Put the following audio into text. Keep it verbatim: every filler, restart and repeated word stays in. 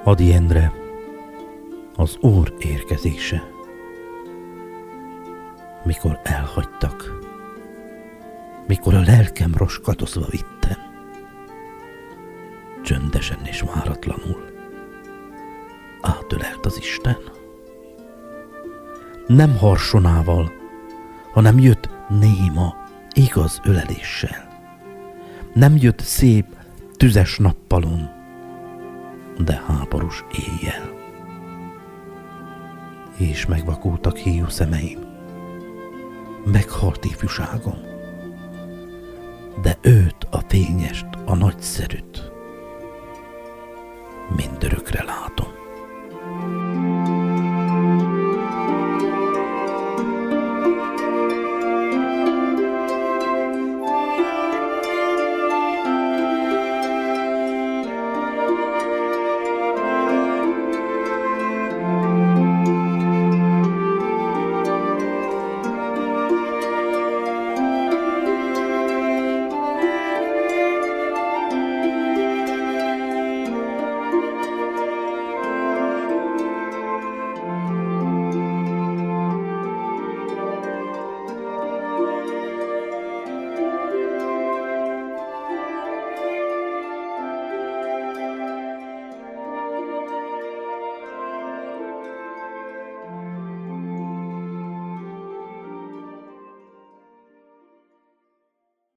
Ady Endre, az Úr érkezése. Mikor elhagytak, mikor a lelkem roskadozva vittem, csöndesen és váratlanul átölelt az Isten. Nem harsonával, hanem jött néma, igaz öleléssel. Nem jött szép, tüzes nappalon, de háborús éjjel. És megvakultak héjú szemeim, meghalt ifjúságom, de őt, a fényest, a nagyszerűt mindörökre látom.